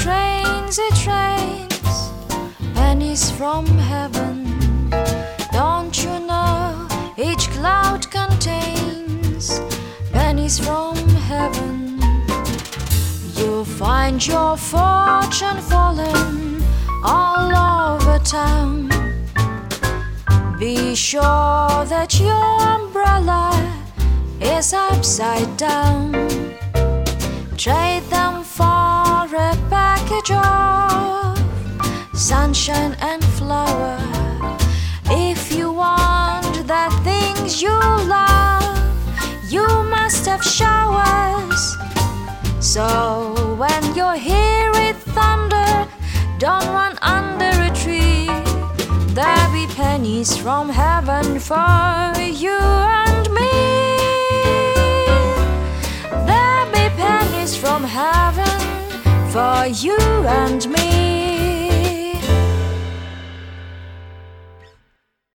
it rains, pennies from heaven. Don't you know each cloud contains pennies from heaven? You'll find your fortune falling all over town. Be sure that your umbrella is upside down. Trade them for a package of sunshine and flower. If you want the things you love, you must have showers. So when you hear it thunder, don't run under a tree. There'll be pennies from heaven for you and me. There'll be pennies from heaven for you and me.